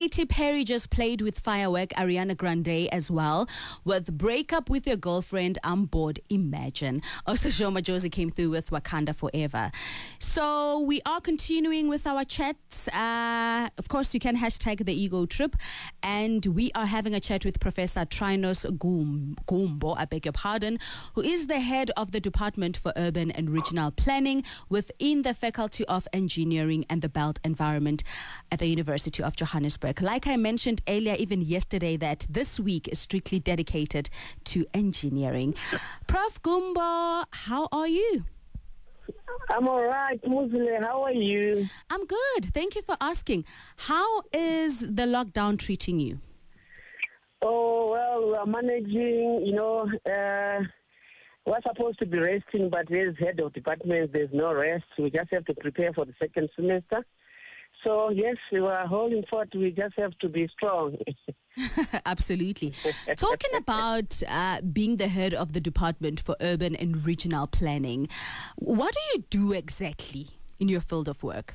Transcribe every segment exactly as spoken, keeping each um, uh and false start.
Katy Perry just played with firework, Ariana Grande as well, with Break Up With Your Girlfriend, I'm Bored, Imagine. Also, Shoma Josie came through with Wakanda Forever. So we are continuing with our chats. Uh, of course, you can hashtag the ego trip. And we are having a chat with Professor Trinos Gum, Gumbo, I beg your pardon, who is the head of the Department for Urban and Regional Planning within the Faculty of Engineering and the Built Environment at the University of Johannesburg. Like I mentioned earlier, even yesterday, that this week is strictly dedicated to engineering. Prof Gumbo, how are you? I'm all right, Musile. How are you? I'm good. Thank you for asking. How is the lockdown treating you? Oh, well, we're managing, you know, uh, we're supposed to be resting, but as head of departments, there's no rest. We just have to prepare for the second semester. So, yes, we are holding forth. We just have to be strong. Absolutely. Talking about uh, being the head of the Department for Urban and Regional Planning, what do you do exactly in your field of work?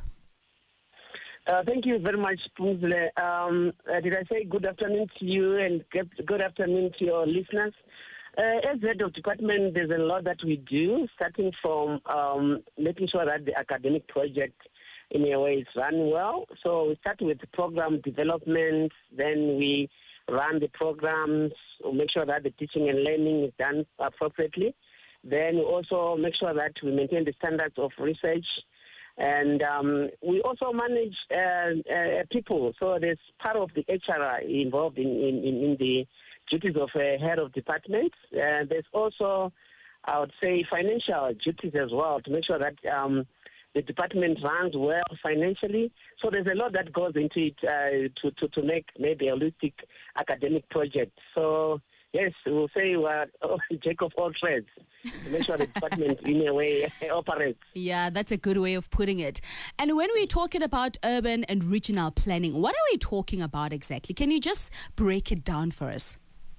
Uh, thank you very much, Pumzile. Um, uh, did I say good afternoon to you and good, good afternoon to your listeners? Uh, as head of department, there's a lot that we do, starting from um, making sure that the academic project in a way is run well. So we start with the program development, then we run the programs, make sure that the teaching and learning is done appropriately. Then we also make sure that we maintain the standards of research. And um, we also manage uh, uh, people. So there's part of the H R I involved in, in, in the duties of a head of department. Uh, there's also, I would say, financial duties as well to make sure that um, the department runs well financially. So there's a lot that goes into it uh, to, to, to make maybe a holistic academic project. So, yes, we'll say we're oh, jack of all trades to make sure the department in a way operates. Yeah, that's a good way of putting it. And when we're talking about urban and regional planning, what are we talking about exactly? Can you just break it down for us?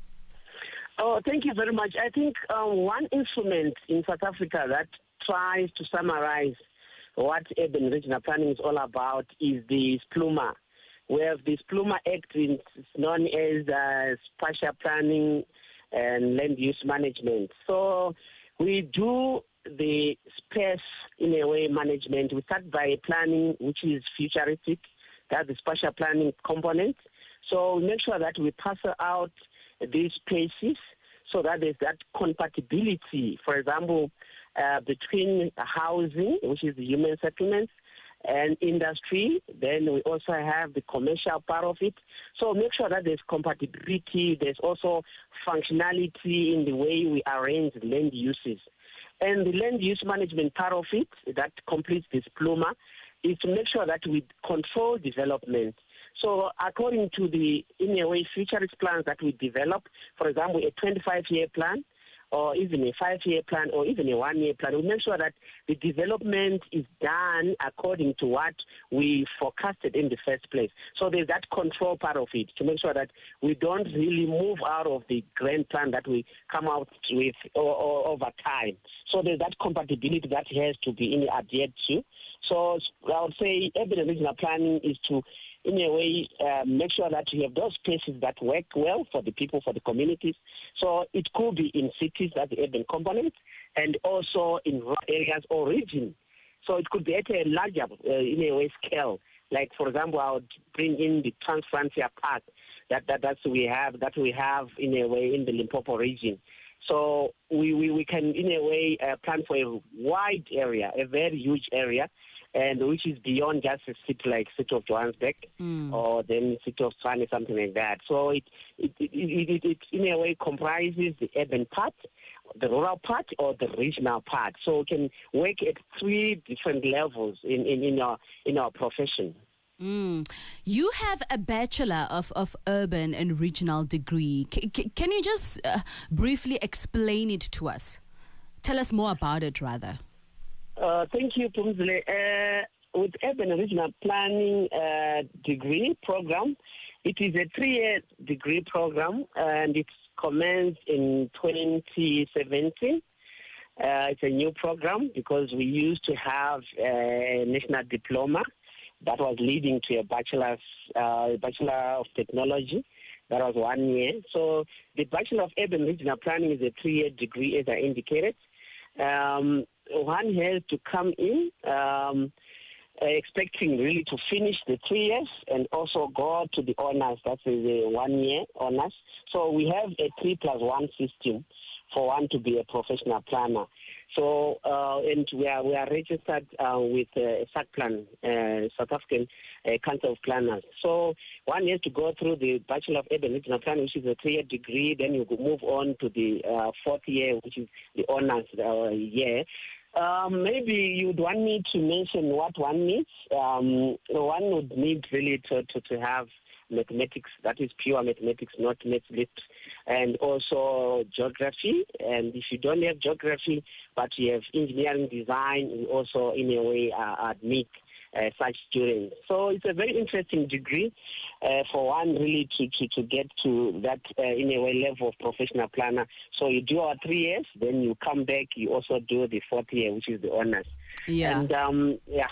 Oh, thank you very much. I think um, one instrument in South Africa that tries to summarize what urban regional planning is all about is the SPLUMA. We have the SPLUMA Act, it's known as uh, spatial planning and land use management. So we do the space in a way management. We start by planning, which is futuristic. That's the spatial planning component. So we make sure that we parcel out these spaces so that there's that compatibility, for example, uh, between housing, which is the human settlements, and industry. Then we also have the commercial part of it. So make sure that there's compatibility. There's also functionality in the way we arrange land uses. And the land use management part of it that completes this SPLUMA is to make sure that we control development. So according to the, in a way, futurist plans that we develop, for example, a twenty-five-year plan, or even a five-year plan, or even a one-year plan, we make sure that the development is done according to what we forecasted in the first place. So there's that control part of it to make sure that we don't really move out of the grand plan that we come out with or, or, over time. So there's that compatibility that has to be in adhered to. So I would say urban and regional planning is to, in a way, uh, make sure that you have those spaces that work well for the people, for the communities. So it could be in cities, that's the urban component, and also in rural areas or region. So it could be at a larger, uh, in a way, scale. Like, for example, I would bring in the Transfrontier Park that, that that's we have that we have in a way in the Limpopo region. So we, we, we can, in a way, uh, plan for a wide area, a very huge area, and which is beyond just a city like city of Johannesburg mm. or then city of Tshwane, something like that. So it it, it, it, it, it in a way comprises the urban part, the rural part, or the regional part. So we can work at three different levels in, in, in our in our profession. Mm. You have a Bachelor of, of Urban and Regional degree. C- c- can you just uh, briefly explain it to us? Tell us more about it, rather. Uh, thank you, Pumzile. Uh, with Urban and Regional Planning uh, degree program, it is a three-year degree program, and it's commenced in twenty seventeen. Uh, it's a new program because we used to have a national diploma that was leading to a bachelor's, uh, Bachelor of Technology. That was one year. So the Bachelor of Urban Regional Planning is a three-year degree, as I indicated. Um, one has to come in um, uh, expecting really to finish the three years and also go to the honors. That's the one-year honors. So we have a three plus one system for one to be a professional planner. So, uh, and we are we are registered uh, with uh, SACPlan, uh, South African uh, Council of Planners. So one has to go through the Bachelor of Urban Regional Planning, which is a three-year degree. Then you move on to the uh, fourth year, which is the honors uh, year. Um, maybe you'd want me to mention what one needs. Um, one would need really to, to, to have mathematics, that is pure mathematics, not maths lit, and also geography. And if you don't have geography, but you have engineering design, we also in a way uh, admit uh, such students. So it's a very interesting degree uh, for one really to, to, to get to that uh, in a way level of professional planner. So you do our three years, then you come back, you also do the fourth year, which is the honors. Yeah. And um, yeah.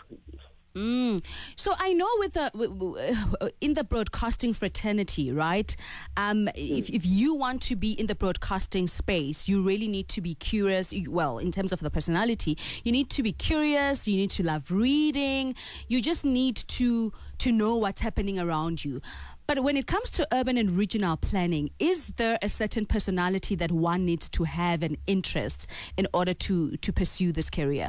Mm. So I know with the in the broadcasting fraternity, right? Um, mm. if if you want to be in the broadcasting space, you really need to be curious. Well, in terms of the personality, you need to be curious. You need to love reading. You just need to to know what's happening around you. But when it comes to urban and regional planning, is there a certain personality that one needs to have an interest in order to to pursue this career?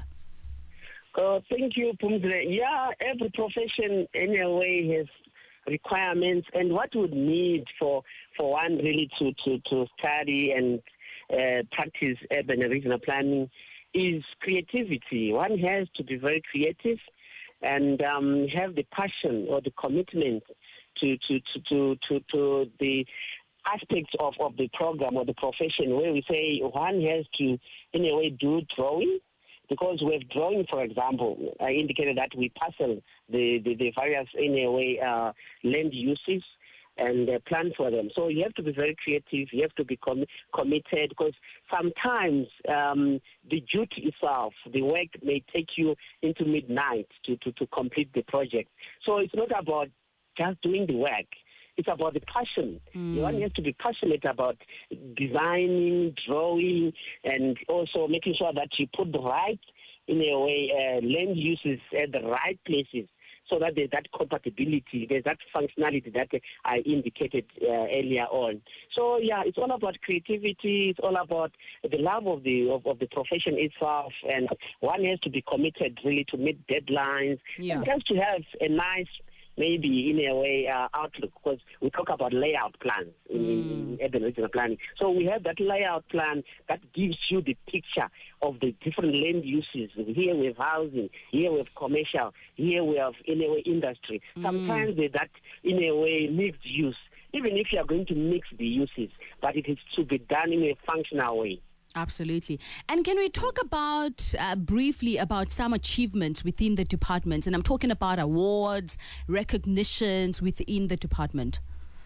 Uh, thank you, Pumzile. Yeah, every profession in a way has requirements, and what would need for for one really to, to, to study and uh, practice urban and regional planning is creativity. One has to be very creative and um, have the passion or the commitment to to, to, to, to, to the aspects of, of the program or the profession, where we say one has to, in a way, do drawing. Because we're drawing, for example, I indicated that we parcel the, the, the various, in a way, uh, land uses and uh, plan for them. So you have to be very creative. You have to be com- committed because sometimes um, the duty itself, the work may take you into midnight to, to, to complete the project. So it's not about just doing the work. It's about the passion. Mm. One has to be passionate about designing, drawing, and also making sure that you put the right, in a way, uh, land uses at the right places so that there's that compatibility, there's that functionality that I indicated uh, earlier on. So, yeah, it's all about creativity. It's all about the love of the of, of the profession itself, and one has to be committed really to meet deadlines, yeah. and just to have a nice, maybe in a way, uh, outlook, because we talk about layout plans in, mm. in, in urban regional planning. So we have that layout plan that gives you the picture of the different land uses. Here we have housing, here we have commercial, here we have, in a way, industry. Mm. Sometimes they that, in a way, mixed use, even if you are going to mix the uses, but it is to be done in a functional way. Absolutely. And can we talk about uh, briefly about some achievements within the department? And I'm talking about awards, recognitions within the department.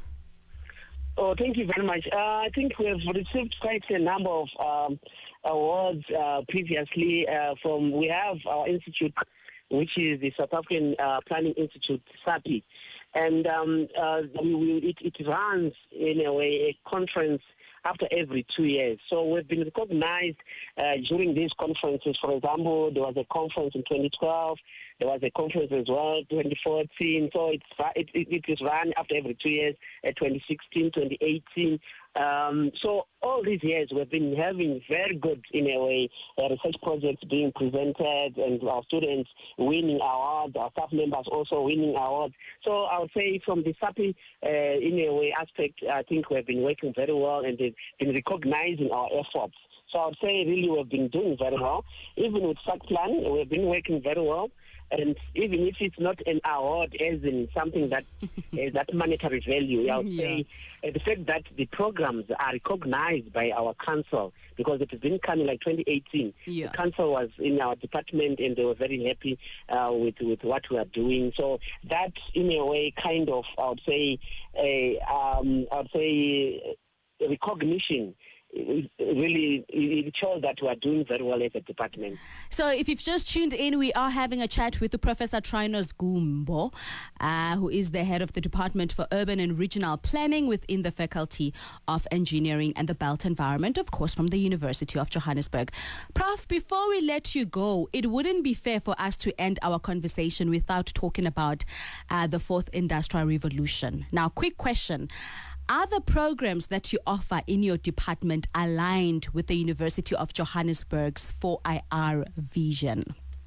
Oh, thank you very much. Uh, I think we have received quite a number of um, awards uh, previously uh, from, we have our institute, which is the South African uh, Planning Institute, SAPI. And um, uh, we, we, it, it runs, in a way, a conference after every two years. So we've been recognized uh, during these conferences. For example, there was a conference in twenty twelve. There was a conference as well, twenty fourteen. So it's, it, it, it is run after every two years, uh, twenty sixteen, twenty eighteen. Um, so all these years we've been having very good, in a way, uh, research projects being presented and our students winning awards, our staff members also winning awards. So I would say from the SAPI, uh, in a way, aspect, I think we've been working very well and they've been recognizing our efforts. So I would say really we've been doing very well. Even with SACPlan, we've been working very well. And even if it's not an award as in something that has that monetary value, I would yeah. say uh, the fact that the programs are recognized by our council, because it has been coming like twenty eighteen. Yeah. The council was in our department and they were very happy uh, with, with what we are doing. So that, in a way, kind of, I would say, a, um, I would say, recognition it really it shows that we are doing very well as a department. So if you've just tuned in, we are having a chat with Professor Trinos Gumbo, uh, who is the head of the Department for Urban and Regional Planning within the Faculty of Engineering and the Built Environment, of course, from the University of Johannesburg. Prof, before we let you go, it wouldn't be fair for us to end our conversation without talking about uh, the fourth industrial revolution. Now, quick question. Are the programs that you offer in your department aligned with the University of Johannesburg's four I R vision?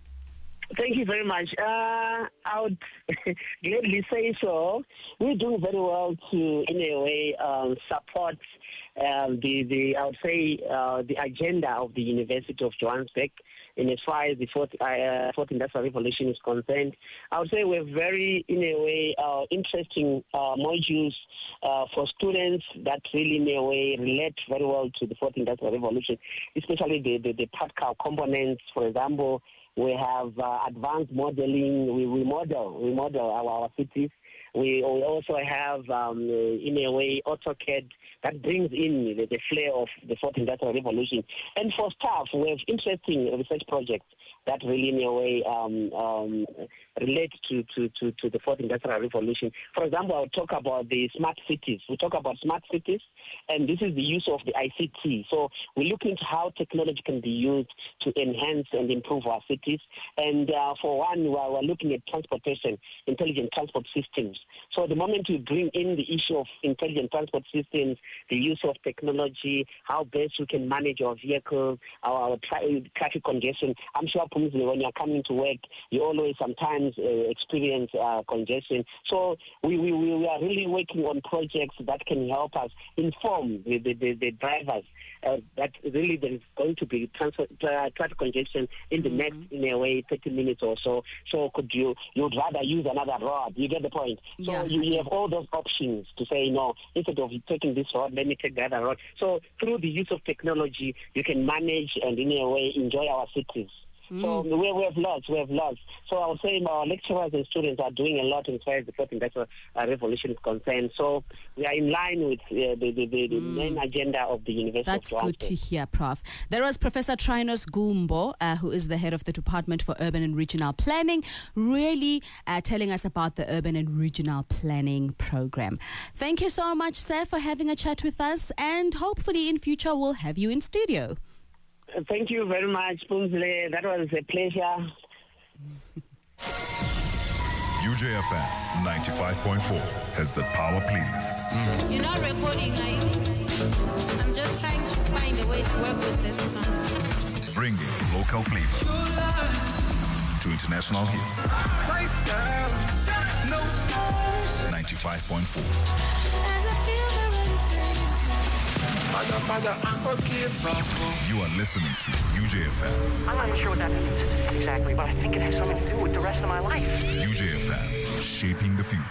Thank you very much. Uh, I would gladly say so. We're doing very well to, in a way, um, support um, the, the, I would say, uh, the agenda of the University of Johannesburg in as far as the fourth, uh, fourth Industrial Revolution is concerned. I would say we're very, in a way, uh, interesting uh, modules uh, for students that really, in a way, relate very well to the fourth Industrial Revolution, especially the, the, the practical components. For example, we have uh, advanced modeling. We, we model, we model our, our cities. We, we also have, um, in a way, AutoCAD that brings in the, the flair of the fourth industrial revolution. And for staff, we have interesting research projects that really, in a way, um, um, relate to, to, to, to the fourth industrial revolution. For example, I'll talk about the smart cities. We talk about smart cities, and this is the use of the I C T. So we look into how technology can be used to enhance and improve our cities. And uh, for one, we're, we're looking at transportation, intelligent transport systems. So the moment we bring in the issue of intelligent transport systems, the use of technology, how best we can manage our vehicles, our, our tra- traffic congestion, I'm sure when you're coming to work, you always sometimes uh, experience uh, congestion. So we, we, we are really working on projects that can help us inform the, the, the, the drivers uh, that really there is going to be transfer, uh, traffic congestion in the mm-hmm. next, in a way, thirty minutes or so. So could you, you'd rather use another road. You get the point? So yeah. you, you have all those options to say, no, instead of taking this road, let me take the other road. So through the use of technology, you can manage and in a way enjoy our cities. So we, we have lots, we have lots. So I would say our lecturers and students are doing a lot as far as the fourth industrial uh, revolution is concerned. So we are in line with uh, the, the, the, the mm. main agenda of the University That's of Johannesburg. That's good to hear, Prof. There was Professor Trinos Gumbo, uh, who is the head of the Department for Urban and Regional Planning, really uh, telling us about the Urban and Regional Planning Program. Thank you so much, sir, for having a chat with us, and hopefully in future we'll have you in studio. Thank you very much, Pumzile. That was a pleasure. U J F M ninety-five point four has the power playlist. You're not recording, are you? I'm just trying to find a way to work with this song. Bringing local flavor to international hits. ninety-five point four. You are listening to U J F M. I'm not even sure what that means exactly, but I think it has something to do with the rest of my life. U J F M, shaping the future.